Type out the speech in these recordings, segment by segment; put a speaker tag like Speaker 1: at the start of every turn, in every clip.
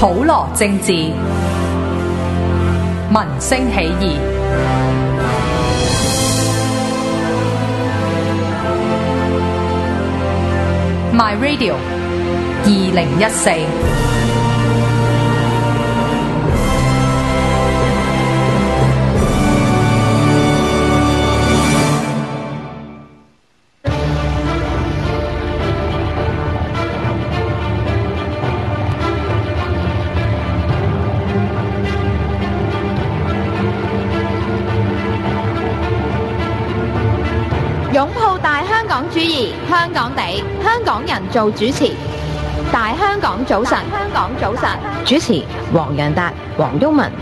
Speaker 1: 普羅政治，民聲起義。My Radio 2014。
Speaker 2: 擁抱大香港主義，香港地，香港人做主持。大香港早晨，香港早晨，主持黃洋達、黃毓民。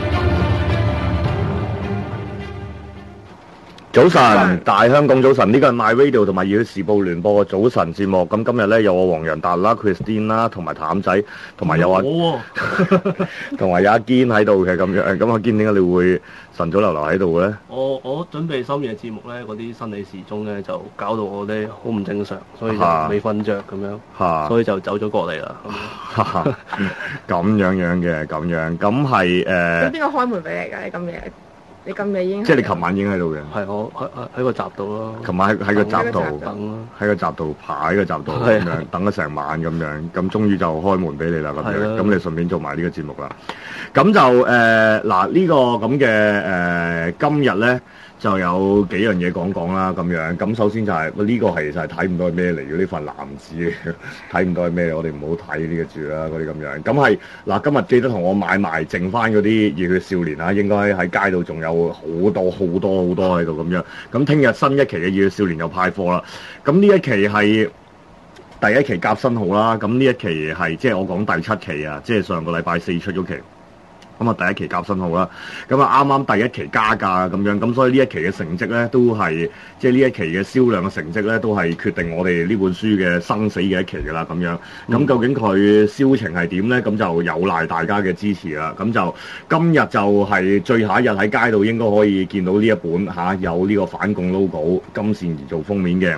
Speaker 3: 早晨，大香港早晨，呢個係 My Radio 同埋《熱血時報》聯播嘅早晨節目。咁今日咧有我黃洋達啦、Christine 啦，同埋譚仔，同埋有同埋有阿堅喺度嘅咁樣。咁阿堅點解你會晨早流流喺度嘅咧？
Speaker 4: 我準備深夜節目咧，嗰啲生理時鐘咧就搞到我咧好唔正常，所以就未瞓着咁樣，所以就走咗過嚟啦。
Speaker 3: 咁樣嘅，咁係
Speaker 5: 咁邊個開門俾你㗎？你咁夜已經，
Speaker 3: 即係你琴晚已經喺度嘅。
Speaker 4: 係我喺個閘度咯。
Speaker 3: 琴晚喺個閘度
Speaker 4: 等咯，
Speaker 3: 喺個閘度爬喺個閘度咁樣等咗成晚咁樣，咁終於就開門俾你啦咁樣。咁你順便做埋呢個節目啦。咁就嗱呢個咁嘅今日咧就有幾樣嘢講啦咁樣。咁首先就係呢個係就係睇唔到係咩嚟嘅，呢份藍紙睇唔到係咩，我哋唔好睇呢個住啦嗰啲咁樣。咁係嗱，今日記得同我買埋剩翻嗰啲熱血少年啊，應該喺街度仲有好多喺度咁樣。咁聽日新一期嘅熱血少年又派貨啦。咁呢一期係第一期夾新號啦。咁呢一期係即係我講第7期啊，即係上個禮拜4出咗期。咁啊，第一期夾新號啦，咁啊啱啱第一期加價咁樣，咁所以呢一期嘅成績咧，都係即係呢一期嘅銷量嘅成績咧，都係決定我哋呢本書嘅生死嘅一期㗎啦，咁樣。咁究竟佢銷情係點咧？咁就有賴大家嘅支持啦。咁就今日就係最後一日喺街度，應該可以見到呢一本有呢個反共 logo 金善兒做封面嘅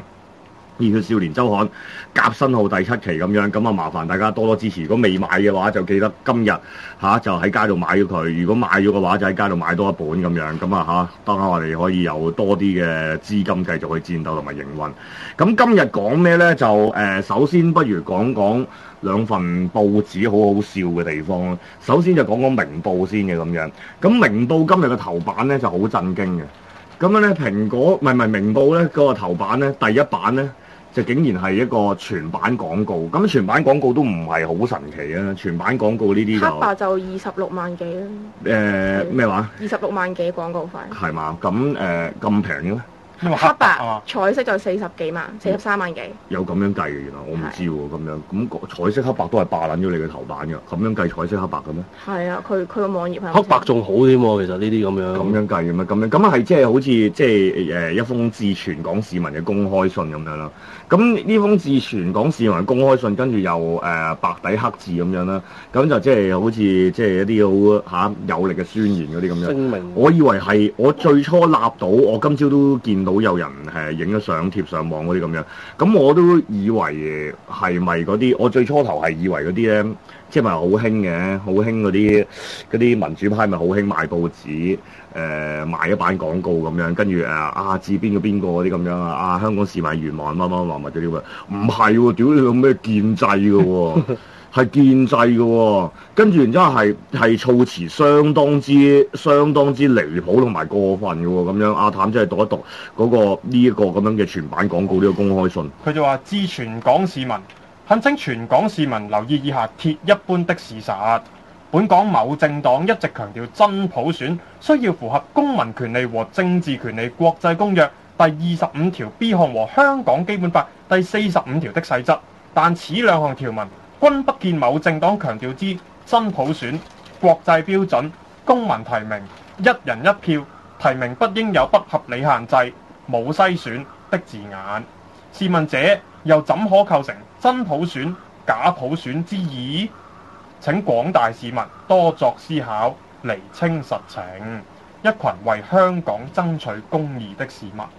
Speaker 3: 《熱血少年週刊》夾新號第7期咁樣，咁啊麻煩大家多多支持。如果未買嘅話，就記得今日就喺街度買咗佢。如果買咗嘅話，就喺街度買多一本咁樣。咁啊當下我哋可以有多啲嘅資金繼續去戰鬥同埋營運。咁今日講咩呢？就首先不如講講兩份報紙好好笑嘅地方咯。首先就講講明報先嘅咁樣。咁明報今日嘅頭版呢就好震驚嘅。咁樣呢，蘋果唔係明報呢嗰個頭版呢，第一版呢，就竟然係一個全版廣告，咁全版廣告都唔係好神奇啊！全版廣告呢啲就
Speaker 5: 黑白就26萬幾啦。
Speaker 3: 咩話
Speaker 5: ？26萬幾廣告費。
Speaker 3: 係嘛？咁咁平嘅咩？
Speaker 5: 黑白彩色就40幾萬，43萬幾。
Speaker 3: 有咁樣計嘅，原來我唔知喎。咁樣咁彩色黑白都係霸撚咗你嘅頭版嘅，咁樣計彩色黑白嘅咩？
Speaker 5: 係啊，佢個網頁係
Speaker 4: 黑白仲好添喎，其實呢啲咁樣
Speaker 3: 計嘅咩？咁係即係好似即係一封致全港市民嘅公開信咁樣啦。咁呢封致全港市民嘅公開信，跟住又白底黑字咁樣啦。咁就即係好似即係一啲好有力嘅宣言嗰啲咁樣。聲明。我以為係我最初立到，我今朝都見到有人影咗相貼上網嗰啲咁樣。咁我都以為係咪嗰啲？我最初頭係以為嗰啲咧，即係咪好興嘅？好興嗰啲民主派咪好興賣報紙。賣一版廣告咁樣，跟住至邊個嗰啲咁樣香港市民願望乜嗰啲喎，唔係喎，屌你有咩建制嘅喎，係建制嘅喎，跟住然之後係措辭相當之離譜同埋過分嘅喎，咁樣阿譚真係讀一讀嗰個呢一個咁樣嘅全版廣告呢個公開信，
Speaker 6: 佢就話致全港市民，懇請全港市民留意以下鐵一般的事實。本港某政黨一直強調真普選需要符合公民權利和政治權利國際公約第25條 B 項和香港基本法第45條的細則，但此兩項條文均不見某政黨強調之真普選、國際標準、公民提名、一人一票、提名不應有不合理限制、冇篩選的字眼。試問這又怎可構成真普選、假普選之意？請廣大市民多作思考，釐清實情。一群為香港爭取公義的市民。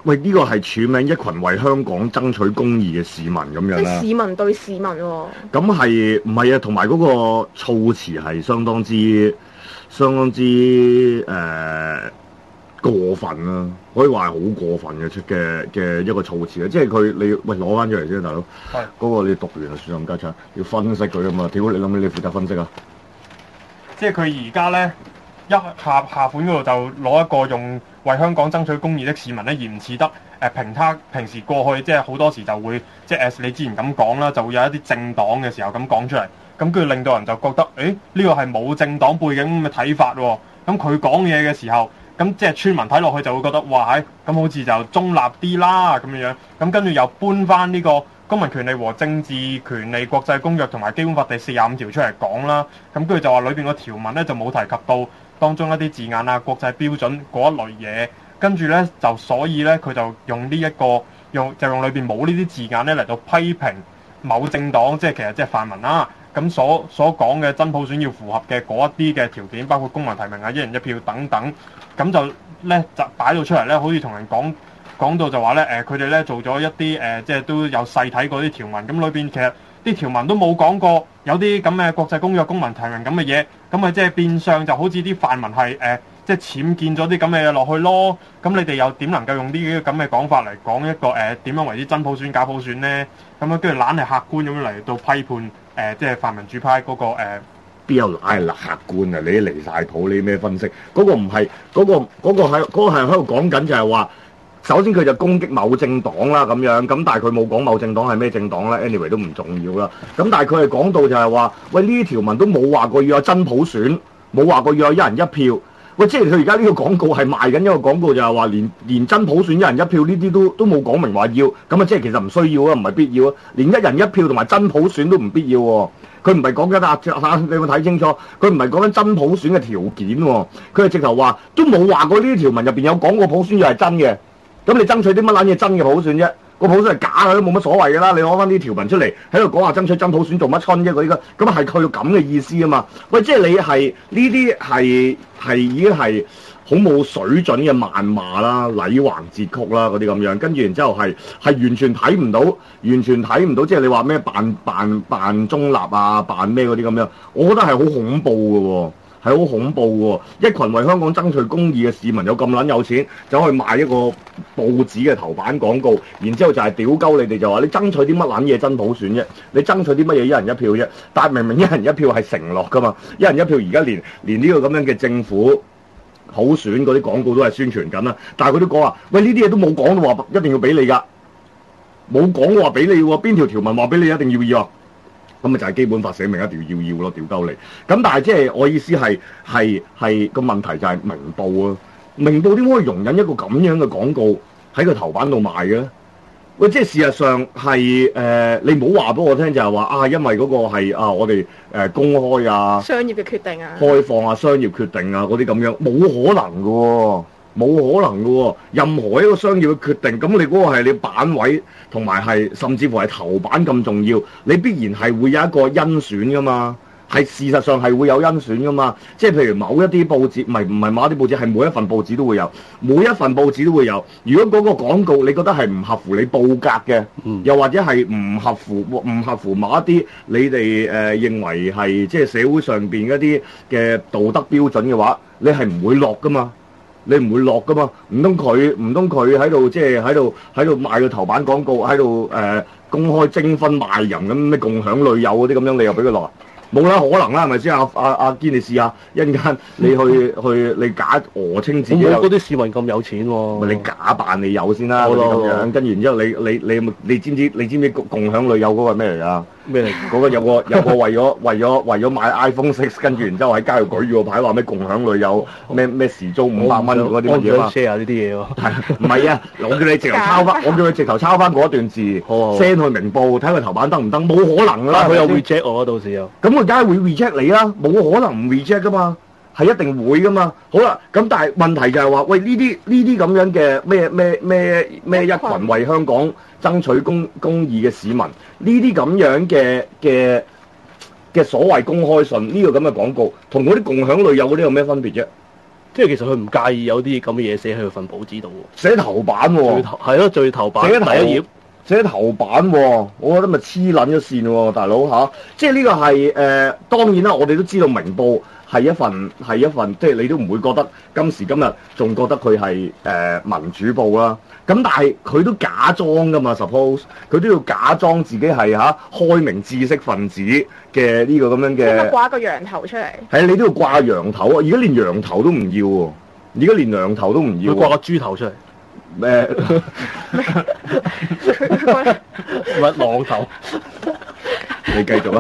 Speaker 3: 喂，呢個係署名一群為香港爭取公義嘅市民咁樣啦。
Speaker 5: 市民對市民喎。
Speaker 3: 咁係唔係啊？同埋嗰個措辭係相當之過分啦，可以話係好過分嘅一個措辭啊！即係你攞翻出嚟先，大佬。係。嗰個你讀完就算咁加長，要分析佢啊嘛。屌你諗起你負責分析啊？
Speaker 6: 即係佢而家咧下款嗰度就攞一個用為香港爭取公義的市民咧，而唔似得平時過去即係好多時就會即係你之前咁講啦，就會有一啲政黨嘅時候咁講出嚟，咁跟住令到人就覺得呢個係冇政黨背景咁嘅睇法喎。咁佢講嘢嘅時候，咁即係村民睇落去就會覺得哇咁好似就中立啲啦咁樣，咁跟住又搬翻呢個公民權利和政治權利國際公約同埋基本法第45條出嚟講啦，咁跟住就話裏邊個條文咧就冇提及到當中一啲字眼啊、國際標準嗰一類嘢，跟住咧就所以咧佢就用裏邊冇呢啲字眼咧嚟到批評某政黨，即係其實即係泛民啦。咁所講嘅真普選要符合嘅嗰一啲嘅條件，包括公民提名啊、一人一票等等，咁就咧就擺到出嚟咧，好似同人講到就話咧佢哋咧做咗一啲即係都有細睇過啲條文，咁裏邊其實啲條文都冇講過有啲咁嘅國際公約公民提名咁嘅嘢，咁咪即係變相就好似啲泛民係即係僭建咗啲咁嘅嘢落去咯。咁你哋又點能夠用啲咁嘅講法嚟講一個點樣為之真普選假普選咧？咁樣跟住懶係客觀咁樣嚟到批判即係泛民主派嗰個
Speaker 3: 邊有賴客觀啊？你離晒譜，你咩分析？嗰個唔係嗰個係喺度講緊就係話，首先佢就攻擊某政黨啦咁樣，咁但係佢冇講某政黨係咩政黨咧 ，anyway 都唔重要啦。咁但係佢係講到就係話，喂呢啲條文都冇話過要有真普選，冇話過要有一人一票。喂，即係佢而家呢個廣告係賣緊一個廣告，就係話連真普選一人一票呢啲都冇講明話要，咁啊即係其實唔需要啊，唔係必要啊，連一人一票同埋真普選都唔必要喎。佢唔係講緊你有冇睇清楚？佢唔係講緊真普選嘅條件喎，佢係直頭話都冇話過呢啲條文入邊有講過普選又係真嘅。咁你爭取啲乜撚嘢真嘅普選啫？個普選係假嘅都冇乜所謂㗎啦。你攞翻啲條文出嚟喺度講話爭取真普選做乜春啫？嗰啲咁係佢要咁嘅意思啊嘛。喂，即係你係呢啲係已經係好冇水準嘅謾罵啦、禮橫節曲啦嗰啲咁樣，跟住然之後係完全睇唔到，即係你話咩扮中立啊、扮咩嗰啲咁樣，我覺得係好恐怖嘅喎。係好恐怖喎！一群為香港爭取公義嘅市民有咁撚有錢，走去賣一個報紙嘅頭版廣告，然之後就係屌鳩你哋，就話你爭取啲乜撚嘢真普選啫？你爭取啲乜嘢一人一票啫？但係明明一人一票係承諾㗎嘛，一人一票而家連呢個咁樣嘅政府普選嗰啲廣告都係宣傳緊啦，但係佢都講話，喂呢啲嘢都冇講到話一定要俾你㗎，冇講話俾你喎，邊條條文話俾你一定要啊？咁咪就係基本法寫明一定要咯，屌鳩你。咁但係即係我意思係個問題就係明報啊，明報點可以容忍一個咁樣嘅廣告喺個頭版度賣嘅咧？喂，即係事實上係你唔好話俾我聽就係話啊，因為嗰個係啊我哋公開啊，
Speaker 5: 商業嘅決定啊，
Speaker 3: 開放啊，商業決定啊嗰啲咁樣，冇可能嘅喎。冇可能嘅喎，任何一個商業嘅決定，咁你嗰個係你版位同埋係甚至乎係頭版咁重要，你必然係會有一個甄選噶嘛，係事實上係會有甄選噶嘛，即係譬如某一啲報紙，唔係某一啲報紙，係每一份報紙都會有，每一份報紙都會有。如果嗰個廣告你覺得係唔合乎你報格嘅，又或者係唔合乎某一啲你哋認為係即係社會上邊一啲嘅道德標準嘅話，你係唔會落噶嘛。你唔會落噶嘛？唔通佢喺度即係喺度賣個頭版廣告，喺度公開徵婚賣淫咁咩共享女友嗰啲咁樣，你又俾佢落啊？冇啦，可能啦，係咪先？阿堅，你試下一陣間你去你假訛稱自己有
Speaker 4: 嗰啲市民咁有錢喎，
Speaker 3: 咪你假扮你有先啦，嗰啲咁樣，跟住然之後你知唔知共享女友嗰個係咩嚟㗎？咩嚟？嗰個有個為咗買 iPhone 6，跟住然之後喺街度舉住個牌話咩共享女友咩時租500蚊嗰啲乜嘢嘛
Speaker 4: ？share 呢啲嘢喎，
Speaker 3: 唔係啊？我叫你直頭抄翻嗰一段字 send 去明報睇佢頭版得唔得？冇可能啦！
Speaker 4: 佢有 reject 我到時又
Speaker 3: 咁佢梗係會 reject 你啦，冇可能唔 reject 噶嘛，係一定會噶嘛。好啦，咁但係問題就係話，喂呢啲咁樣嘅咩一群為香港爭取公義嘅市民，呢啲咁樣嘅所謂公開信呢個咁嘅廣告，同嗰啲共享女友嗰啲有咩分別啫？
Speaker 4: 即係其實佢唔介意有啲咁嘅嘢寫喺佢份報紙度喎。
Speaker 3: 寫頭版喎，
Speaker 4: 係咯，最頭版第一頁。
Speaker 3: 寫頭版喎，我覺得咪黐撚咗線喎，大佬嚇！即係呢個係當然啦，我哋都知道明報係一份，即係你都唔會覺得今時今日仲覺得佢係民主報啦。咁但係佢都假裝噶嘛 ，suppose 佢都要假裝自己係開明知識分子嘅呢個咁樣嘅。
Speaker 5: 即係掛個羊頭出嚟。係
Speaker 3: 你都要掛羊頭啊！而家連羊頭都唔要喎，而家連羊頭都唔要。
Speaker 4: 佢掛個豬頭出嚟。唔係狼頭，
Speaker 3: 你繼續啦。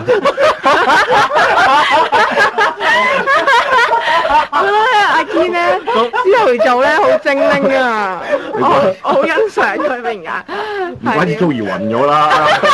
Speaker 5: 阿堅咧之後做咧好精靈啊！我好欣賞佢明㗎。
Speaker 3: 唔怪之遭遇暈咗啦，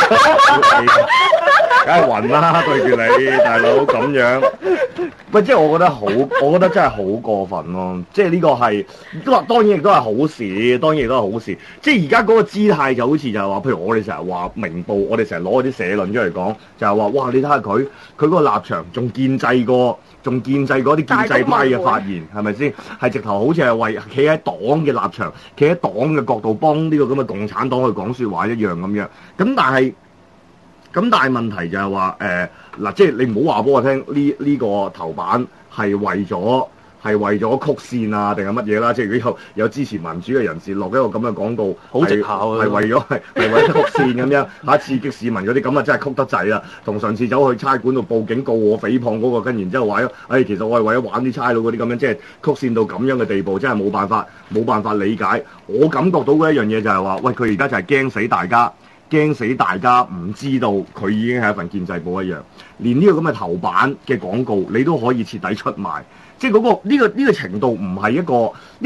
Speaker 3: 梗係暈啦，對住你大佬咁樣。喂，即係我覺得真係好過分咯！即係呢個係當然亦都係好事，當然亦都係好事。即係而家嗰個姿態就好似就係話，譬如我哋成日話明報，我哋成日攞啲社論出嚟講，就係話哇，你睇下佢嗰個立場仲建制過啲建制派嘅發言，係咪先？係直頭好似係為企喺黨嘅立場，企喺黨嘅角度幫呢個咁嘅共產黨去講説話一樣咁樣。咁但係問題就係話嗱，即係你唔好話俾我聽呢個頭版係為咗曲線啊，定係乜嘢啦？即係如果有支持民主嘅人士落一個咁嘅廣告，
Speaker 4: 好直效啊！
Speaker 3: 係為咗曲線咁樣刺激市民嗰啲，咁啊真係曲得滯啦！同上次走去差館度報警告我誹謗嗰個，跟然之後話咗，其實我係為咗玩啲差佬嗰啲咁樣，即係曲線到咁樣嘅地步，真係冇辦法理解。我感覺到嘅一樣嘢就係話，喂，佢而家就係驚死大家唔知道佢已經係一份建制報一樣，連呢個咁嘅頭版嘅廣告你都可以徹底出賣，即係呢個程度唔係一個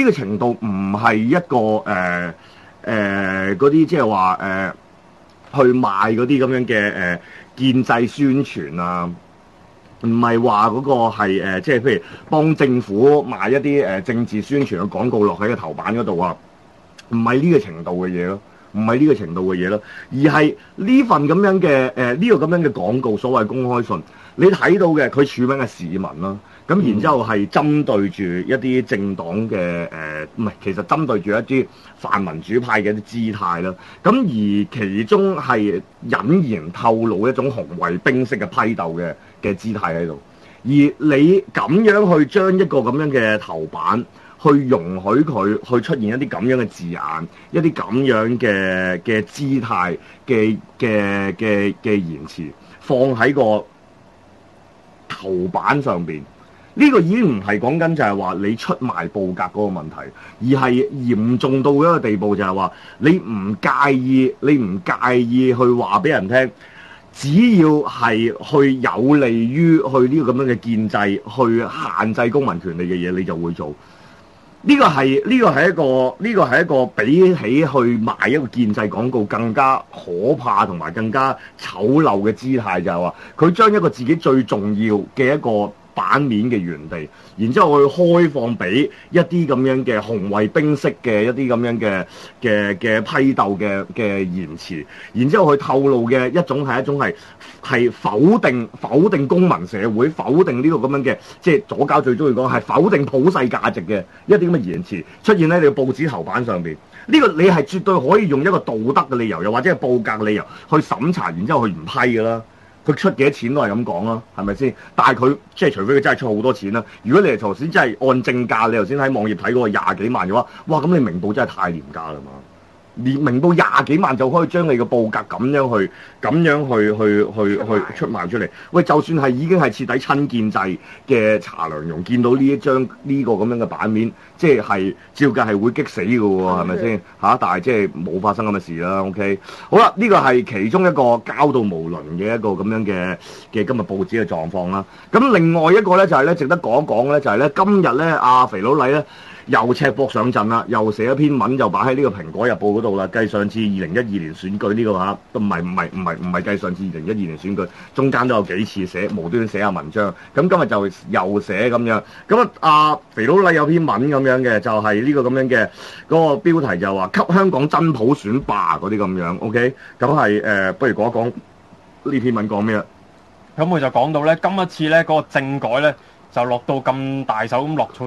Speaker 3: 嗰啲即係話去賣嗰啲咁樣嘅建制宣傳啊，唔係話嗰個係即係譬如幫政府賣一啲政治宣傳嘅廣告落喺個頭版嗰度啊，唔係呢個程度嘅嘢咯。唔係呢個程度嘅嘢咯，而係呢份咁樣嘅呢個咁樣嘅廣告，所謂公開信，你睇到嘅佢署名嘅市民啦，咁然之後係針對住一啲政黨嘅唔係，其實針對住一啲泛民主派嘅一啲姿態啦，咁而其中係隱然透露一種紅衛兵式嘅批鬥嘅姿態喺度，而你咁樣去將一個咁樣嘅頭版，去容許佢去出現一啲咁樣嘅字眼，一啲咁樣嘅姿態嘅言辭，放喺個頭版上邊，呢個已經唔係講緊就係話你出賣報格嗰個問題，而係嚴重到一個地步就係話你唔介意去話俾人聽，只要係去有利於去呢個咁樣嘅建制，去限制公民權利嘅嘢，你就會做。呢個係一個比起去賣一個建制廣告更加可怕同埋更加醜陋嘅姿態，就係話佢將一個自己最重要嘅一個版面嘅原地，然之後去開放俾一啲咁樣嘅紅衛兵式嘅一啲咁樣嘅批鬥嘅言辭，然之後去透露嘅一種係否定公民社會，否定呢個咁樣嘅，即係左膠最中意講係否定普世價值嘅一啲咁嘅言辭出現喺你嘅報紙頭版上邊。呢個你係絕對可以用一個道德嘅理由，又或者係報格理由去審查，然之後佢唔批㗎啦。佢出幾多錢都係咁講啦，係咪先？但係佢即係除非佢真係出好多錢啦。如果你係頭先真係按正價，你頭先喺網頁睇嗰個廿幾萬嘅話，哇！咁你明報真係太廉價啦嘛！連明報廿幾萬就可以將你嘅報格咁樣去出賣出嚟。喂，就算係已經係徹底親建制嘅查良鏞，見到呢個咁樣嘅版面，即係照計係會激死嘅喎，係咪先嚇？但係即係冇發生咁嘅事啦。OK， 好啦，呢個係其中一個膠到無倫嘅一個咁樣嘅今日報紙嘅狀況啦。咁另外一個咧就係咧值得講一講咧，就係咧今日咧阿肥佬黎咧又赤膊上陣啦，又寫一篇文就擺喺呢個《蘋果日報》嗰度啦。繼上次2012年選舉呢個嚇，都唔係計上次2012年選舉，中間都有幾次無端寫下文章。咁今日就又寫咁樣。咁阿肥佬黎有篇文咁樣嘅，就係呢個咁樣嘅嗰個標題就話給香港真普選吧嗰啲咁樣。OK， 咁係不如講一講呢篇文講咩啊？
Speaker 6: 咁佢就講到咧，今一次咧嗰個政改咧就落到咁大手咁落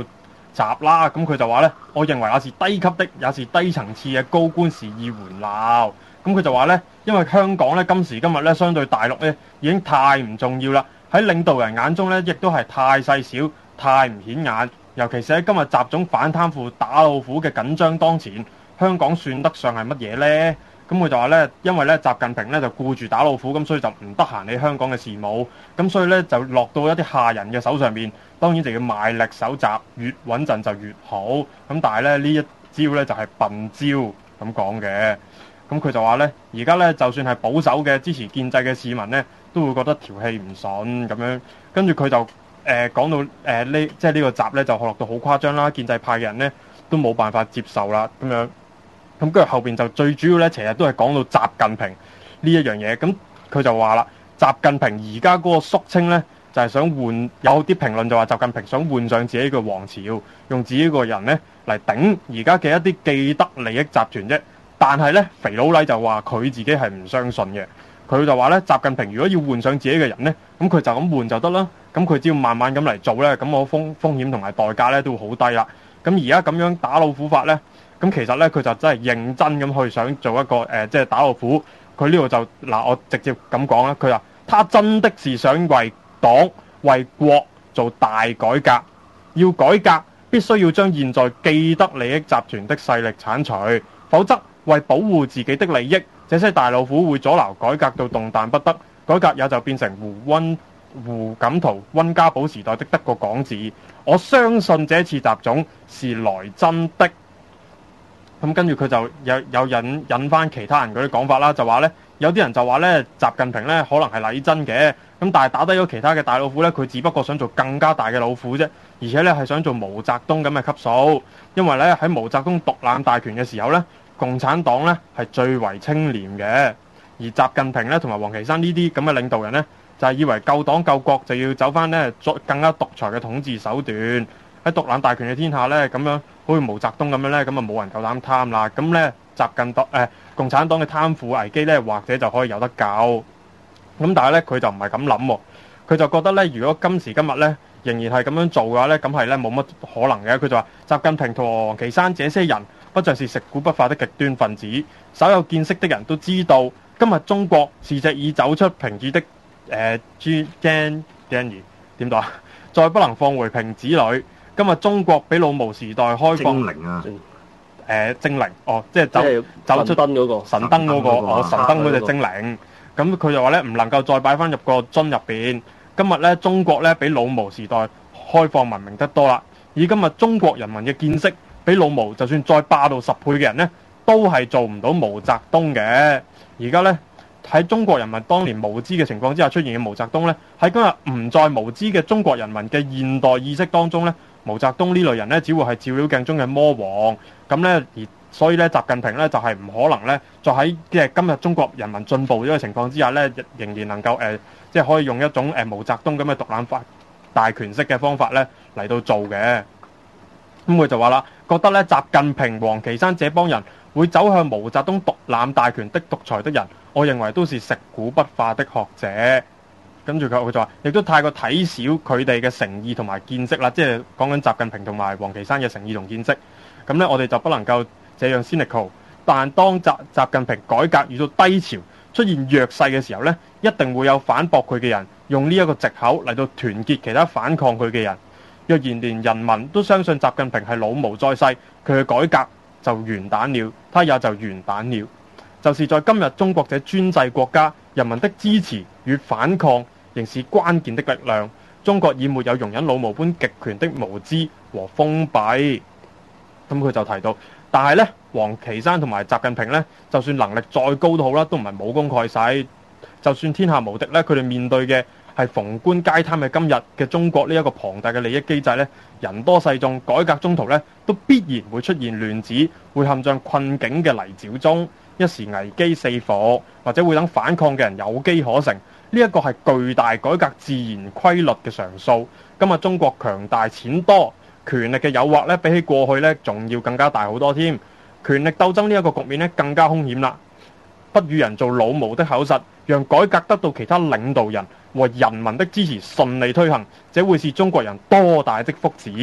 Speaker 6: 習啦。咁佢就話咧，我認為也是低級的，也是低層次嘅高官肆意玩鬧。咁佢就話咧，因為香港咧今時今日咧相對大陸咧已經太唔重要啦，喺領導人眼中咧亦都係太細小、太唔顯眼。尤其是喺今日習總反貪腐打老虎嘅緊張當前，香港算得上係乜嘢呢？咁佢就話咧，因為咧習近平咧就顧住打老虎，咁所以就唔得閒理香港嘅事務，咁所以咧就落到一啲下人嘅手上面，當然就要賣力搜集，越穩陣就越好。咁但係咧呢一招咧就係笨招咁講嘅。咁佢就話咧，而家咧就算係保守嘅支持建制嘅市民咧，都會覺得條氣唔順咁樣。跟住佢就講到即係呢個集咧就落到好誇張啦，建制派嘅人咧都冇辦法接受啦咁樣。咁跟住後邊就最主要咧，其實都係講到習近平呢一樣嘢。咁佢就話啦，習近平而家嗰個肅清咧，就係想換，有啲評論就話習近平想換上自己嘅王朝，用自己個人咧嚟頂而家嘅一啲既得利益集團啫。但係咧，肥佬黎就話佢自己係唔相信嘅。佢就話咧，習近平如果要換上自己嘅人咧，咁佢就咁換就得啦。咁佢只要慢慢咁嚟做咧，咁我風險同埋代價咧都會好低啦。咁而家咁樣打老虎法咧，咁其實咧佢就真係認真咁去想做一個即係打老虎。佢呢度就我直接咁講啦。佢話他真的是想為黨為國做大改革，要改革必須要將現在既得利益集團的勢力剷除，否則為保護自己的利益，這些大老虎會阻撓改革到動彈不得，改革也就變成胡錦濤、溫家寶時代的得個講字。我相信這次習總是來真的。咁跟住佢就有引翻其他人嗰啲講法啦，就話咧有啲人就話咧習近平咧可能係禮真嘅，咁但係打低咗其他嘅大老虎咧，佢只不過想做更加大嘅老虎啫，而且咧係想做毛澤東咁嘅級數，因為咧喺毛澤東獨攬大權嘅時候咧，共產黨咧係最為清廉嘅，而習近平咧同埋王岐山呢啲咁嘅領導人咧，就係以為救黨救國就要走翻咧更加獨裁嘅統治手段，喺獨攬大權嘅天下咧咁樣。好似毛澤東咁樣咧，咁啊冇人夠膽貪啦。咁咧，共產黨嘅貪腐危機咧，或者就可以有得救。咁但係咧，佢就唔係咁諗喎。佢就覺得咧，如果今時今日咧，仍然係咁樣做嘅話咧，咁係咧冇乜可能嘅。佢就話：習近平同王岐山這些人，不像是食古不化的極端分子。稍有見識的人都知道，今日中國是隻已走出瓶子的點讀啊？再不能放回瓶子裏。今日中國比老毛時代開放
Speaker 3: 精靈啊，
Speaker 6: 精靈哦，即係走出
Speaker 4: 燈嗰個
Speaker 6: 神燈嗰個神燈嗰隻精靈。咁佢就話咧，唔能夠再擺翻入個樽入邊。今日咧，中國咧比老毛時代開放文明得多啦。以今日中國人民嘅見識，比老毛就算再霸道10倍嘅人咧，都係做唔到毛澤東嘅。而家咧喺中國人民當年無知嘅情況之下出現嘅毛澤東咧，喺今日唔再無知嘅中國人民嘅現代意識當中咧。毛澤東呢類人咧，只會係照妖鏡中嘅魔王。咁咧，而所以咧，習近平咧就係唔可能咧，再喺今日中國人民進步咗嘅情況之下咧，仍然能夠即係可以用一種毛澤東咁嘅獨攬法大權式嘅方法咧嚟到做嘅。咁佢就話啦，覺得咧習近平、王岐山這幫人會走向毛澤東獨攬大權的獨裁的人，我認為都是食古不化的學者。跟住佢就話，亦都太過睇小佢哋嘅誠意同埋見識啦，即係講緊習近平同埋王岐山嘅誠意同見識。咁咧，我哋就不能夠這樣 cynical。但當習近平改革遇到低潮、出現弱勢嘅時候咧，一定會有反駁佢嘅人，用呢一個藉口嚟到團結其他反抗佢嘅人。若然連人民都相信習近平係老毛在世，佢嘅改革就完蛋了，他也就完蛋了。就是在今日中國這專制國家，人民的支持與反抗仍是關鍵的力量。中國已沒有容忍老毛般極權的無知和封閉。咁佢就提到，但係呢，王岐山同埋習近平呢，就算能力再高都好啦，都唔係武功蓋世。就算天下無敵呢，佢哋面對嘅係逢官皆貪嘅今日嘅中國呢一個龐大嘅利益機制呢，人多勢眾，改革中途呢，都必然會出現亂子，會陷進困境嘅泥沼中。一時危機四伏，或者會等反抗嘅人有機可乘，呢一個係巨大改革自然規律嘅常數。今日中國強大錢多，權力嘅誘惑咧，比起過去咧仲要更加大好多添。權力鬥爭呢一個局面咧更加兇險啦。不與人做老毛的口實，讓改革得到其他領導人和人民的支持順利推行，這會是中國人多大的福祉。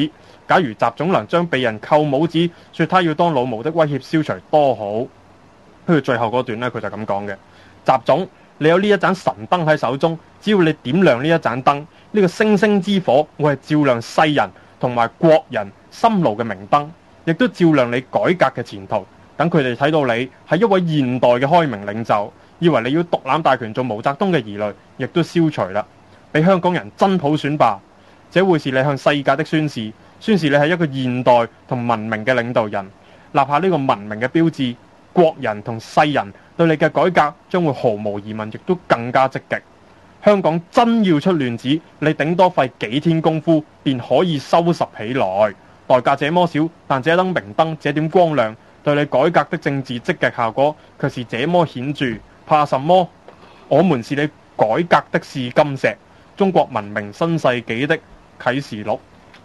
Speaker 6: 假如習總能將被人扣帽子，說他要當老毛的威脅消除，多好。跟住最後嗰段呢，佢就咁講嘅：習總，你有呢一盞神燈喺手中，只要你點亮呢一盞燈，呢個星星之火會係照亮世人同埋國人心路嘅明燈，亦都照亮你改革嘅前途。等佢哋睇到你係一位現代嘅開明領袖，以為你要獨攬大權做毛澤東嘅疑慮，亦都消除啦。俾香港人真普選吧，這會是你向世界的宣示，宣示你係一個現代同文明嘅領導人，立下呢個文明嘅標誌。國人同世人對你嘅改革將會毫無疑問，亦都更加積極。香港真要出亂子，你頂多費幾天功夫便可以收拾起來。代價這麼少，但這燈明燈，這點光亮，對你改革的政治積極效果卻是這麼顯著。怕什麼？我們是你改革的試金石，中國文明新世紀的啟示錄。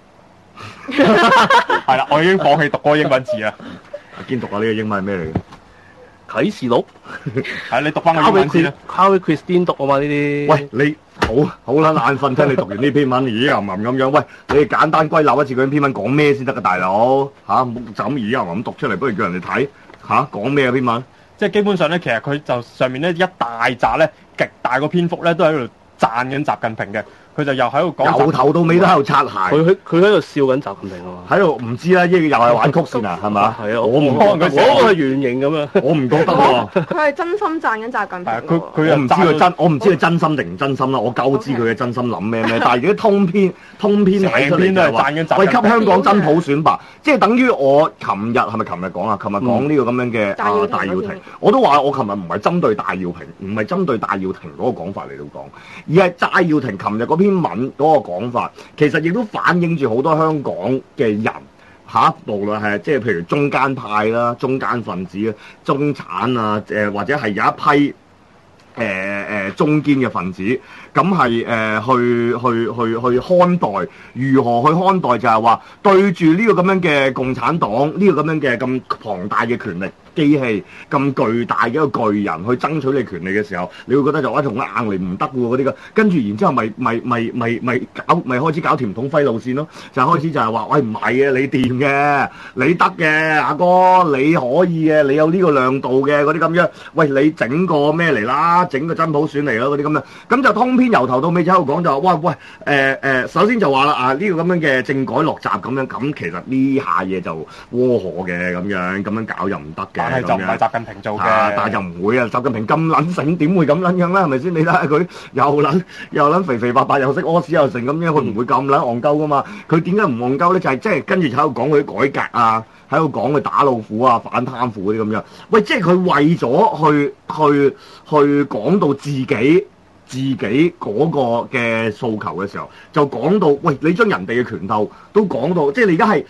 Speaker 6: 係啦，我已經放棄讀嗰個英文字啦。
Speaker 3: 阿堅讀下呢個英文係咩嚟嘅？
Speaker 4: 啟示錄
Speaker 6: 係你讀翻個英文先啦。
Speaker 4: 交俾 Christine 讀啊嘛呢啲。
Speaker 3: 喂，你好撚眼瞓，聽你讀完呢篇文，咦吟吟咁樣。喂，你簡單歸納一次嗰篇文講咩先得㗎，大佬嚇？就咁咦吟吟咁讀出嚟，不如叫人哋睇嚇講咩啊篇文？
Speaker 6: 即係基本上咧，其實佢就上面咧一大紮咧極大個篇幅咧都喺度讚緊習近平嘅。佢就又喺度講，
Speaker 3: 由頭到尾都喺度擦鞋。
Speaker 4: 佢喺度笑緊習近平啊嘛。
Speaker 3: 喺度唔知啦，又係玩曲線啊，係嘛？
Speaker 4: 係啊，
Speaker 3: 我唔
Speaker 4: 可能佢係圓形咁樣。
Speaker 3: 我唔覺得喎。
Speaker 5: 佢係真心讚緊習近平。
Speaker 3: 我唔知佢真，我唔知佢真心定唔真心啦。我鳩知佢嘅真心諗咩。但係而家通篇睇出嚟就係話，為給香港真普選吧。即係等於我琴日係咪琴日講啊？琴日講呢個咁樣嘅戴耀廷，我都話我琴日唔係針對戴耀廷，唔係針對戴耀廷嗰個講法嚟到講，而係戴耀廷琴日嗰篇文嗰個講法，其實亦都反映住好多香港嘅人嚇，無論係即係譬如中間派啦、中間分子啊、中產啊，或者係有一批中堅嘅分子，咁係去看待，如何去看待就係話對住呢個咁樣嘅共產黨，呢個咁樣嘅咁龐大嘅權力機器，咁巨大嘅一個巨人去爭取你權利嘅時候，你會覺得就同佢硬嚟唔得喎嗰啲嘅，跟住然之後咪開始搞甜筒輝路線咯，就開始就係話喂唔係嘅，你掂嘅，你得嘅，阿哥你可以嘅，你有呢個亮度嘅嗰啲咁樣，喂你整個咩嚟啦，整個真普選嚟咯嗰啲咁樣，咁就通篇由頭到尾就喺度講就話喂首先就話啦呢個咁樣嘅政改落閘咁樣，咁其實呢下嘢就窩火嘅咁樣搞又唔得嘅。
Speaker 6: 但係就唔係習近平做嘅，
Speaker 3: 但係就唔會啊！習近平咁撚醒，點會咁撚樣啦？係咪先？你睇下佢又撚肥肥白白，又識屙屎又成咁樣，佢唔會咁撚戇鳩噶嘛？佢點解唔戇鳩咧？就係即係跟住喺度講佢啲改革啊，喺度講佢打老虎啊、反貪腐嗰啲咁樣。喂，即係佢為咗去講到自己嗰個嘅訴求嘅時候，就講到喂，你將人哋嘅權鬥都講到，即係你而家係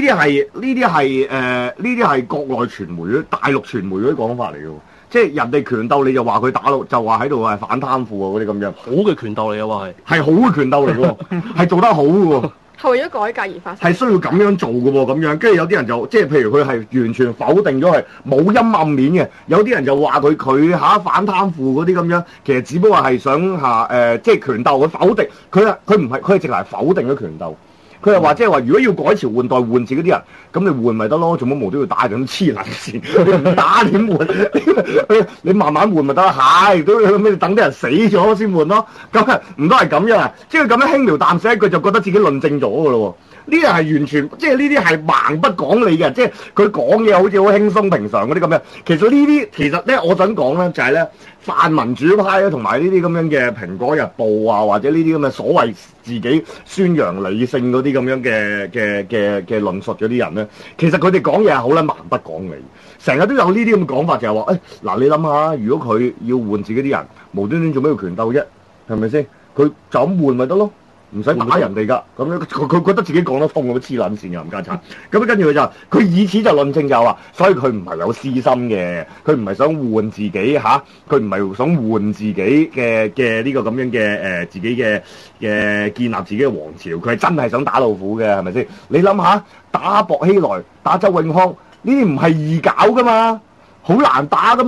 Speaker 3: 呢啲係國內傳媒、大陸傳媒嗰啲講法嚟嘅，即係人哋權鬥你就話佢打老，就話喺度係反貪腐啊嗰啲咁樣，
Speaker 4: 好嘅權鬥嚟嘅話
Speaker 3: 係好嘅權鬥嚟嘅，係做得好嘅喎。
Speaker 5: 係為咗改革而發生，
Speaker 3: 係需要咁樣做嘅喎，咁樣跟住有啲人就即係譬如佢係完全否定咗係冇陰暗面嘅，有啲人就話佢反貪腐嗰啲咁樣，其實只不過係想即係權鬥，佢否定佢唔係佢係直嚟否定咗權鬥。佢又話即係話，如果要改朝換代換自己啲人，咁你換咪得咯？做乜無都要打咁黐撚線？你唔打點換？你慢慢換咪得啦。係都咩等啲人死咗先換咯？咁唔都係咁樣啊？即係咁樣輕描淡寫一句就覺得自己論證咗㗎咯喎。呢啲係完全即係呢啲係蠻不講理嘅，即係佢講嘢好似好輕鬆平常嗰啲咁樣。其實呢啲其實咧，我想講咧就係咧，泛民主派咧同埋呢啲咁樣嘅《蘋果日報》啊，或者呢啲咁嘅所謂自己宣揚理性嗰啲咁樣嘅論述嗰啲人咧，其實佢哋講嘢係好撚蠻不講理，成日都有呢啲咁嘅講法，就係話嗱，你諗下，如果佢要換自己啲人，無端端做咩要權鬥啫？係咪先？佢就咁換咪得咯？唔使打人哋㗎，咁樣佢覺得自己講得通咁黐撚線嘅冚家鏟，咁跟住佢就佢以此就論證就話，所以佢唔係有私心嘅，佢唔係想換自己佢唔係想換自己嘅呢個咁樣嘅自己嘅建立自己嘅王朝，佢係真係想打老虎嘅，係咪先？你諗下，打薄熙來、打周永康呢啲唔係易搞㗎嘛，好難打㗎嘛。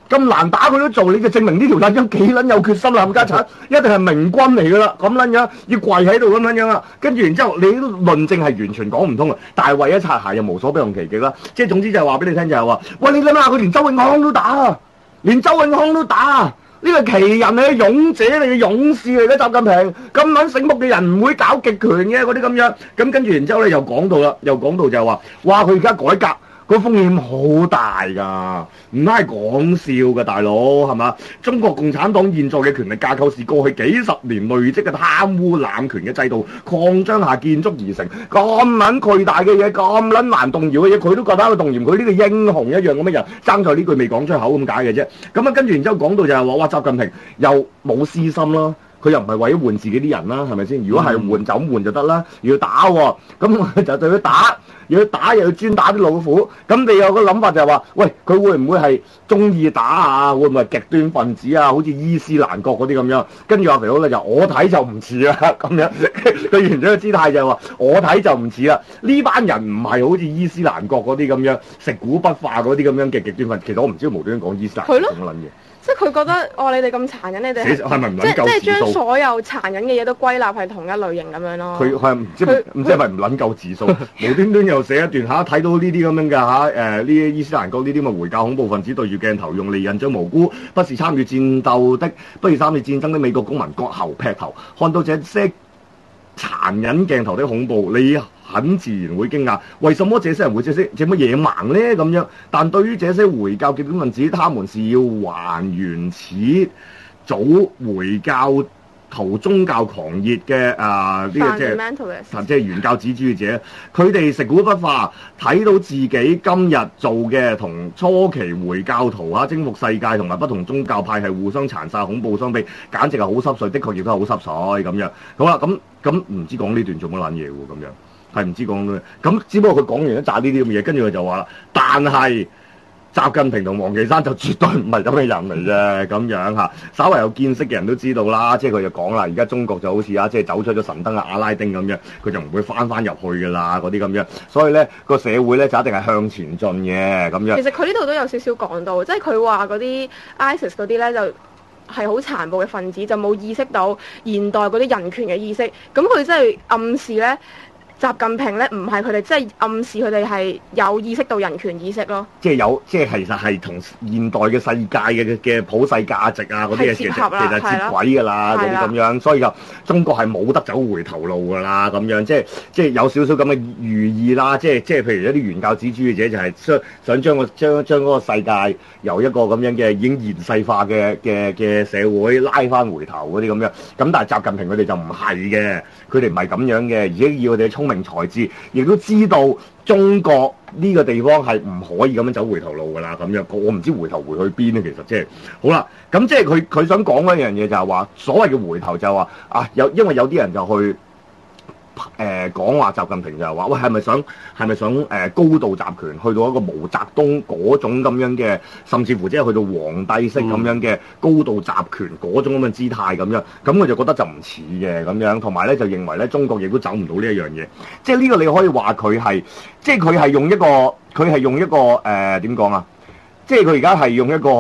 Speaker 3: 咁難打佢都做，你就證明呢條撚樣幾撚有決心啦，冚家鏟，一定係明君嚟噶啦，咁撚樣要跪喺度咁撚樣啦，跟住然之後你啲論證係完全講唔通啊！但係為咗擦鞋又無所不用其極啦，即係總之就係話俾你聽就係話，喂你諗下佢連周永康都打啊，連周永康都打啊！呢個奇人嚟嘅勇者嚟嘅勇士嚟嘅習近平，咁撚醒目嘅人唔會搞極權嘅嗰啲咁樣，咁跟住然之後咧又講到啦，又講到就係話，哇佢而家改革。個風險好大㗎，唔係講笑㗎，大佬係嘛？中國共產黨現在嘅權力架構是過去幾十年累積嘅貪污濫權嘅制度擴張下建築而成，咁撚巨大嘅嘢，咁撚難動搖嘅嘢，佢都覺得去動搖佢呢個英雄一樣咁嘅人，爭在呢句未講出口咁解嘅啫。咁啊，跟住然之後講到就係話，哇，習近平又冇私心啦。佢又唔係為咗換自己啲人啦，係咪先？如果係換就咁換就得啦，要打喎、哦，咁就對佢打，要打又要專打啲老虎。咁你有個諗法就係話，喂，佢會唔會係中意打啊？會唔會係極端分子啊？好似伊斯蘭國嗰啲咁樣。跟住阿肥佬咧就我睇就唔似啦，咁樣佢完咗個姿態就係話我睇就唔似啦。呢班人唔係好似伊斯蘭國嗰啲咁樣食古不化嗰啲咁樣嘅極端分子。其實我唔知無端端講伊斯蘭國咁撚嘢。
Speaker 5: 即係佢覺得你哋咁殘忍，你哋
Speaker 3: 係咪唔
Speaker 5: 即係將所有殘忍嘅嘢都歸納係同一類型咁樣咯。佢
Speaker 3: 係唔知係咪唔撚夠字數，無端端又寫一段嚇，睇到呢啲咁樣嘅嚇呢啲伊斯蘭國呢啲咁嘅回教恐怖分子對住鏡頭用利刃將無辜不是參與戰鬥的，不是參與戰爭的美國公民割喉劈頭，看到這些殘忍鏡頭的恐怖，你很自然會驚訝，為什麼這些人會這麼野蠻呢？咁樣，但對於這些回教極端分子，他們是要還原始早回教徒宗教狂熱嘅呢個即係原教旨主義者，佢哋食古不化，睇到自己今日做嘅同初期回教徒征服世界同埋不同宗教派係互相殘殺恐怖相比，簡直係好濕碎，的確亦都係好濕碎咁樣。好啦，咁唔知講呢段做乜撚嘢喎咁樣。係唔知講咩，咁只不過佢講完一紮呢啲咁嘅嘢，跟住佢就話啦，但係習近平同王岐山就絕對唔係咁嘅人嚟嘅，咁樣嚇，稍為有見識嘅人都知道啦，即係佢就講啦，而家中國就好似即係走出咗神燈嘅阿拉丁咁樣，佢就唔會翻入去噶啦，嗰啲咁樣，所以咧個社會咧就一定係向前進嘅咁樣。
Speaker 5: 其實佢呢度都有少少講到，即係佢話嗰啲 ISIS 嗰啲咧就係好殘暴嘅分子，就冇意識到現代嗰啲人權嘅意識，咁佢真係暗示咧。習近平咧唔係佢哋，即係暗示佢哋係有意識到人權意識咯。即係其實係同現代嘅世界嘅普世價值啊嗰啲嘢其實接軌㗎啦，嗰啲咁樣，所以就中國係冇得走回頭路㗎啦，咁樣即係有少少咁嘅寓意啦，即係譬如一啲原教旨主義者就係想將嗰個世界由一個咁樣嘅已經現世化嘅社會拉翻回頭嗰啲咁樣，咁但係習近平佢哋就唔係嘅，佢哋唔係咁樣嘅，而且要佢哋聰明才智，亦都知道中國呢個地方係唔可以咁樣走回頭路㗎啦。咁樣我唔知回頭回去邊咧。其實即係好啦，咁即係佢想講嗰樣嘢就係話，所謂嘅回頭就係話因為有啲人就去講話習近平就係話，喂係咪想高度集權，去到一個毛澤東嗰種咁樣嘅，甚至乎即係去到皇帝式咁樣嘅高度集權嗰種咁嘅姿態咁樣，咁我就覺得就唔似嘅咁樣，同埋咧就認為咧中國亦都走唔到呢一樣嘢，即係呢個你可以話佢係，即係佢係用一個點講啊？即係佢而家係用一個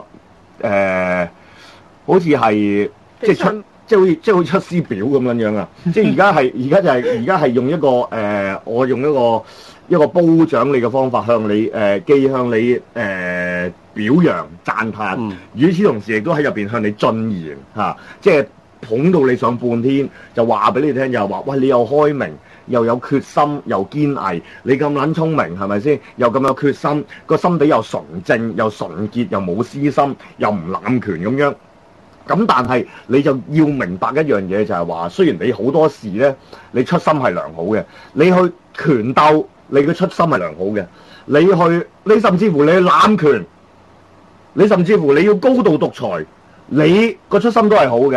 Speaker 5: 好似係即係出。即係好似出師表咁樣啊！即係而家係用一個我用一個褒獎你嘅方法向你既向你表揚讚歎，與此同時亦都喺入邊向你進言嚇，即係捧到你上半天，就話俾你聽就係話，喂你又開明又有決心又堅毅，你咁撚聰明係咪先？又咁有決心，個心地又純正又純潔，又冇私心，又唔濫權咁樣。咁但係你就要明白一樣嘢，就係話，雖然你好多時咧，你出心係良好嘅，你去權鬥，你嘅出心係良好嘅，你甚至乎你去濫權，你甚至乎你要高度獨裁，你個出心都係好嘅。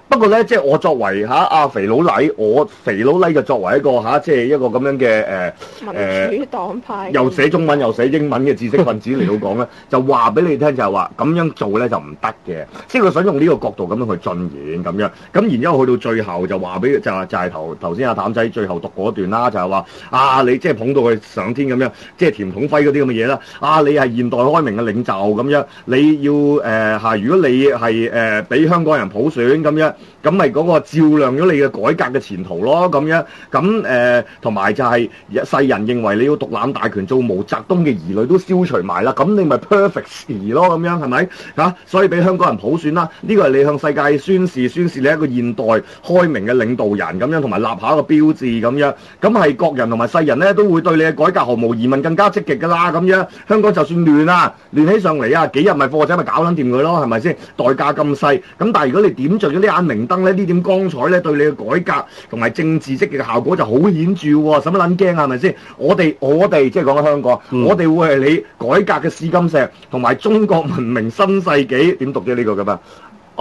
Speaker 3: 不過咧，即係我作為阿肥佬黎，我肥佬黎就作為一個即係一個咁樣嘅
Speaker 5: 民主黨派，
Speaker 3: 又寫中文又寫英文嘅知識分子嚟到講咧，就話俾你聽就係話咁樣做咧就唔得嘅，即係佢想用呢個角度咁樣去進言咁樣，咁然之後去到最後就話俾就係頭先阿譚仔最後讀嗰段啦，就係話你即係捧到佢上天咁樣，即係甜筒輝嗰啲咁嘅嘢啦，你係現代開明嘅領袖咁樣，你要如果你係俾香港人普選咁樣，咁咪嗰個照亮咗你嘅改革嘅前途咯咁樣，咁同埋就係世人認為你要獨攬大權，做毛澤東嘅兒女都消除埋啦，咁你咪 perfect 時咯咁樣係咪所以俾香港人普選啦，呢個係你向世界宣示你一個現代開明嘅領導人咁樣，同埋立下一個標誌咁樣，咁係國人同埋世人咧都會對你嘅改革毫無疑問更加積極噶啦咁樣。香港就算亂起上嚟幾日咪貨仔咪搞撚掂佢咯，係咪先？代價咁細，咁但係如果你點着咗呢盞明燈咧，呢點光彩咧，對你嘅改革同埋政治積極嘅效果就好顯著喎，使乜撚驚啊？係咪先？我哋即係講緊香港，我哋會係你改革嘅試金石，同埋中國文明新世紀點讀啫？呢個咁啊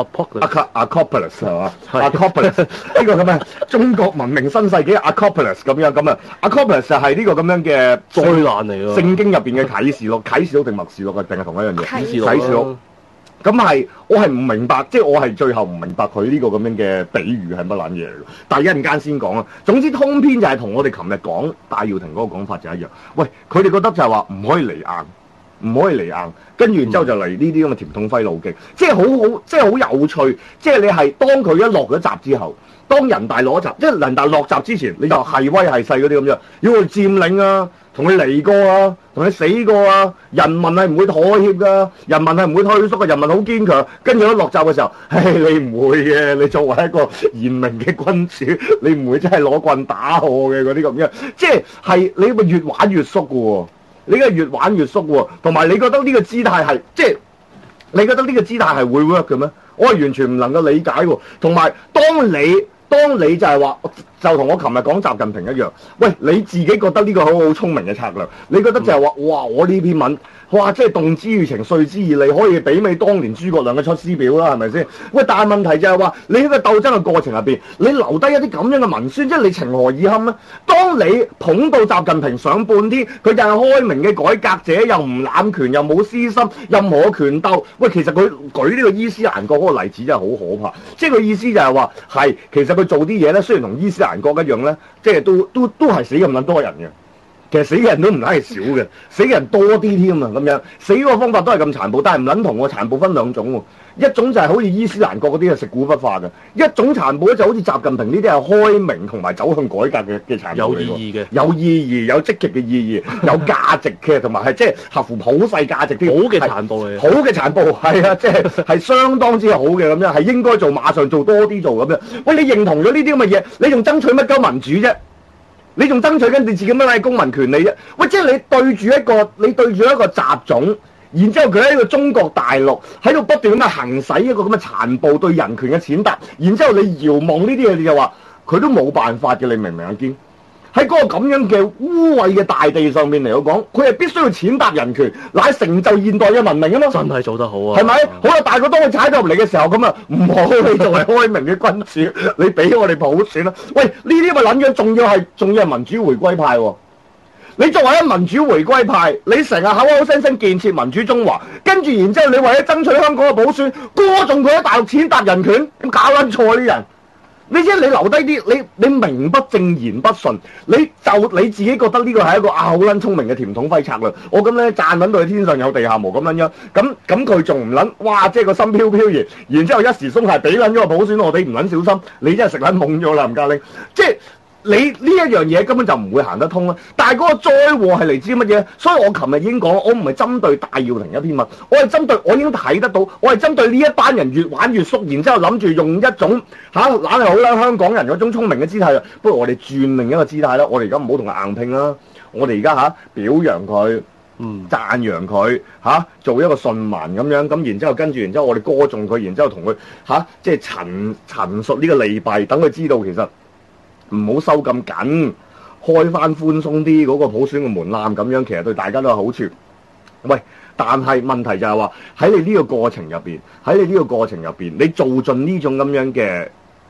Speaker 3: ，Acropolis 係嘛 ？Acropolis 呢個咁嘅中國文明新世紀 Acropolis 咁樣咁啊 ，Acropolis 就係呢個咁樣嘅
Speaker 4: 災難嚟咯。
Speaker 3: 聖經入邊嘅啟示錄，啟示錄定默示錄定係同一樣嘢？
Speaker 5: 啟
Speaker 3: 示錄。咁我係唔明白，即係我係最後唔明白佢呢個咁樣嘅比喻係乜撚嘢嚟嘅。但係一陣間先講啦。總之通篇就係同我哋琴日講戴耀廷嗰個講法就一樣。喂，佢哋覺得就係話唔可以離硬，唔可以離硬，跟住然之後就嚟呢啲咁嘅甜筒輝路徑，即係好即係好有趣。即係你係當佢一落咗閘之後，當人大攞閘，即係人大落閘之前，你就係威係勢嗰啲咁樣，要去佔領啊！同你嚟過啊，同你死過啊，人民係唔會妥協噶，人民係唔會退縮嘅，人民好堅強。跟住一落閘嘅時候，你唔會嘅，你作為一個賢明嘅君主，你唔會真係攞棍打我嘅嗰啲咁樣，即係你咪越玩越縮嘅喎，你係越玩越縮喎，同埋你覺得呢個姿態係即係你覺得呢個姿態係會 work 嘅咩？我係完全唔能夠理解喎，同埋當你就係話，就同我琴日講習近平一樣，喂，你自己覺得呢個好聰明嘅策略，你覺得就係話，哇，我呢篇文，哇，即係動之以情，說之以理，可以媲美當年諸葛亮嘅出師表啦，係咪先？喂，但係問題就係話，你喺個鬥爭嘅過程入邊，你留低一啲咁樣嘅文宣，即係你情何以堪呢？當你捧到習近平上半天，佢就係開明嘅改革者，又唔攬權，又冇私心，任何權鬥。喂，其實佢舉呢個伊斯蘭國嗰個例子真係好可怕，即係佢意思就係話，係其實佢做啲嘢咧，雖然同伊斯蘭國一樣咧，即係都係死咁撚多人嘅。其實死嘅人都唔係少嘅，死嘅人多啲添啊咁樣，死嗰個方法都係咁殘暴，但係唔撚同喎，殘暴分兩種喎，一種就係好似伊斯蘭國嗰啲係食古不化嘅，一種殘暴咧就好似習近平呢啲係開明同埋走向改革嘅殘暴嚟喎，
Speaker 4: 有意義嘅，
Speaker 3: 有意義，有積極嘅意義，有價值嘅，同埋係即係合乎普世價值啲
Speaker 4: 好嘅殘暴嚟嘅，
Speaker 3: 好嘅殘暴係啊，即係相當之好嘅咁樣，係應該做，馬上做，多啲做咁樣。喂，你認同咗呢啲咁嘅嘢，你仲爭取乜鳩民主啫？你仲爭取緊你自己乜嘢公民權利啫？喂，即係你對住一個雜種，然之後佢喺個中國大陸喺度不斷咁樣行使一個咁嘅殘暴對人權嘅踐踏，然之後你遙望呢啲嘢，你就話佢都冇辦法嘅，你明唔明啊？堅喺嗰個咁樣嘅污穢嘅大地上面嚟講，佢係必須要踐踏人權，乃成就現代嘅文明啊嘛！
Speaker 4: 真係做得好啊！
Speaker 3: 係咪？好啦，大個當佢踩到入嚟嘅時候，咁啊唔好你作為開明嘅君主，你俾我哋普選啦！喂，呢啲咪撚樣，仲要係民主回歸派喎！你作為一民主回歸派，你成日口口聲聲建設民主中華，跟住然之後你為咗爭取香港嘅普選，歌頌佢喺大陸踐踏人權，咁搞撚錯啲人！你即係你留低啲，你名不正言不順，你自己覺得呢個係一個好撚聰明嘅甜筒輝策略，我咁咧讚撚到佢天上有地下無咁撚樣，咁佢仲唔撚？哇！即係個心飄飄然之後一時鬆懈，俾撚咗個普選，我哋唔撚小心，你真係食撚懵咗啦，吳嘉玲，即係。你呢一樣嘢根本就唔會行得通啦，但係嗰個災禍係嚟自乜嘢？所以我琴日已經講，我唔係針對戴耀廷一篇文，我係針對我已經睇得到，我係針對呢一班人越玩越縮，然之後諗住用一種懶係好啦香港人嗰種聰明嘅姿態，不如我哋轉另一個姿態啦，我哋而家唔好同佢硬拼啦，我哋而家表揚佢，讚揚佢做一個順民咁樣，咁然之後然之後我哋歌頌佢，然之後同佢即係陳述呢個利弊，等佢知道其實。唔好收咁緊，開翻寬鬆啲嗰個普選嘅門檻咁樣，其實對大家都有好處。喂，但係問題就係話喺你呢個過程入邊，你做盡呢種咁樣嘅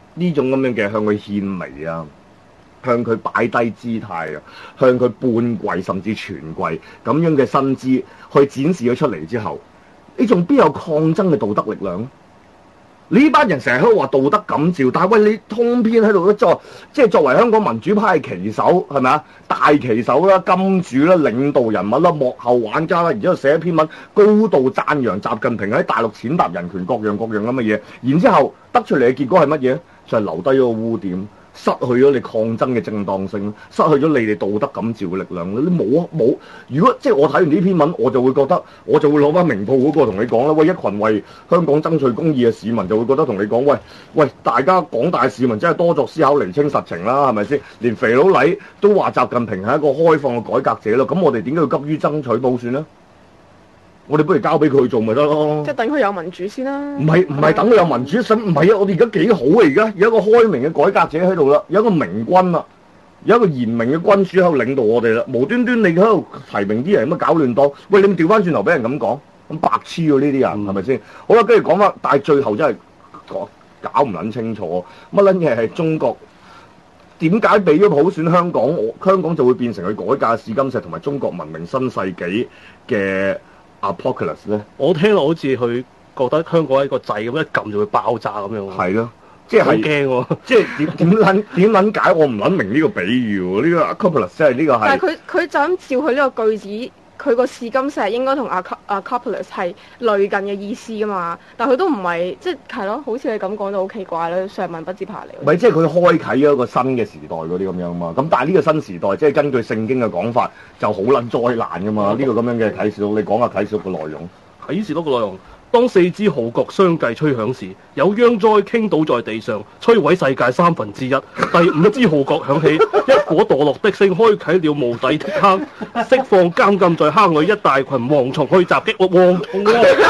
Speaker 3: 呢種咁樣嘅向佢獻媚啊，向佢擺低姿態啊，向佢半跪甚至全跪咁樣嘅身姿去展示咗出嚟之後，你仲邊有抗爭嘅道德力量？呢班人成日喺度話道德感召，但係喂，你通篇喺度都即係作為香港民主派旗手係咪啊？大旗手啦、金主啦、領導人物啦、幕後玩家啦，然之後寫一篇文高度讚揚習近平喺大陸踐踏人權各樣咁嘅嘢，然之後得出嚟嘅結果係乜嘢？就係留低咗個污點。失去咗你抗爭嘅正當性，失去咗你哋道德感召嘅力量。你冇，如果即係我睇完呢篇文，我就會覺得，我就會攞翻明報嗰個同你講啦。喂，一群為香港爭取公義嘅市民就會覺得同你講，喂，大家廣大市民真係多作思考，釐清實情啦，係咪先？連肥佬黎都話習近平係一個開放嘅改革者啦，咁我哋點解要急於爭取普選呢？我哋不如交俾佢去做咪得咯，
Speaker 5: 即係等佢有民主先啦。
Speaker 3: 唔係等佢有民主，唔係啊！我哋而家幾好啊！而家有一個開明嘅改革者喺度啦，有一個明君啦，有一個賢明嘅君主喺度領導我哋啦。無端端你喺度提名啲人咁樣搞亂黨，喂，你咪調翻轉頭俾人咁講，咁白痴喎呢啲人係咪先？好啦，跟住講翻，但係最後真係搞唔撚清楚，乜撚嘢係中國？點解俾咗普選香港？香港就會變成佢改革試金石同埋中國文明新世紀嘅Apocalypse 咧？我聽落好似佢覺得香港係一個掣咁一撳就會爆炸咁樣。係咯，即係好驚喎！即係點撚解？我唔撚明呢個比喻喎。呢個 Apocalypse 即係呢個係。但係佢就咁照佢呢個句子，佢個試金石應該同Apocalypse 係類近嘅意思噶嘛？但係佢都唔係，即係咯，好似你咁講到好奇怪啦，上文不接下嚟。唔係，即係佢開啟咗一個新嘅時代嗰啲咁樣嘛。咁但係呢個新時代，即係根據聖經嘅講法，就好撚災難噶嘛。呢個咁樣嘅啟示錄，你講下啟示錄嘅內容。啟示錄嘅內容。當4支號角相繼吹響時，有殃災傾倒在地上，摧毀世界1/3。第5支號角響起，一夥墮落的星開啟了無底的坑，釋放監禁在坑裏一大群蝗蟲去襲擊蝗蟲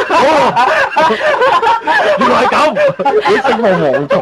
Speaker 3: 原來係咁，你釋放蝗蟲。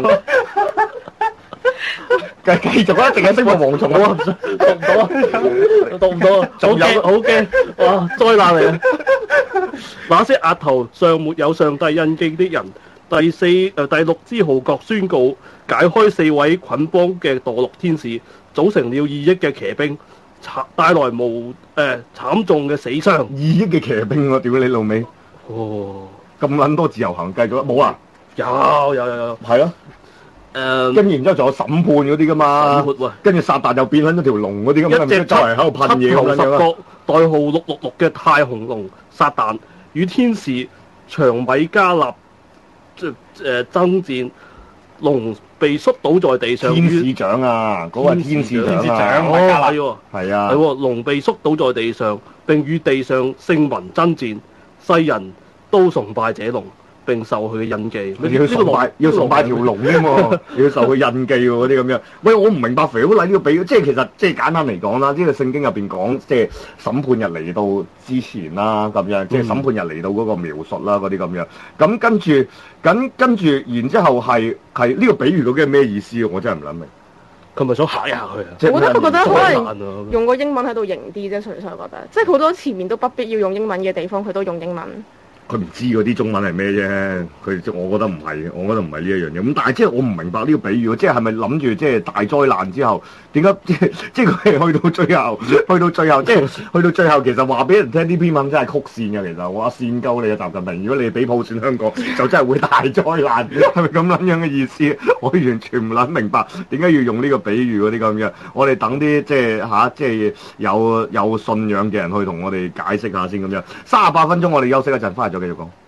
Speaker 3: 繼續啊！淨係釋放蝗蟲啊！讀唔到啊！仲有好驚！哇！災難嚟啊！那些額頭上沒有上帝印記的人，第6支號角宣告解開4位捆綁嘅墮落天使，組成了2億嘅騎兵，帶來慘重嘅死傷。2億嘅騎兵我屌你老味！哦，咁撚多自由行繼續冇啊？有，係咯。跟住然之後仲有審判嗰啲噶嘛，跟住撒旦又變咗條龍嗰啲咁樣，一隻周圍喺度噴嘢咁樣啦。代號666嘅太紅龍撒旦與天使長米迦納爭戰，龍被摔倒在地上。天使長啊，嗰個係天使長啊，係啊，龍被摔倒在地上，並與地上聖民爭戰，世人都崇拜這龍。並受佢嘅印記，要崇拜條龍啫嘛，要受佢印記喎嗰啲咁樣。喂，我唔明白肥佬黎呢個比喻，即係其實即係簡單嚟講啦，呢個聖經入邊講，即係審判日嚟到之前啦，咁樣，即係審判日嚟到嗰個描述啦，嗰啲咁樣。咁跟住，然之後係呢個比喻究竟係咩意思？我真係唔諗明。佢咪想嚇一嚇佢啊？
Speaker 5: 我覺得可能用個英文喺度型啲啫，純粹覺得，即係好多前面都不必要用英文嘅地方，佢都用英文。
Speaker 3: 佢唔知嗰啲中文係咩啫，我覺得唔係，我覺得唔係呢一樣嘢。咁但係即係我唔明白呢個比喻，即係咪諗住即係大災難之後，點解即係佢係去到最後，即係去到最後，其實話俾人聽呢篇文真係曲線嘅。其實我話線鳩你嘅習近平，如果你俾普選香港，就真係會大災難，係咪咁樣嘅意思？我完全唔諗明白點解要用呢個比喻嗰啲咁樣。我哋等啲即係有信仰嘅人去同我哋解釋下先咁樣。38分鐘，我哋休息一陣，翻嚟再繼續講。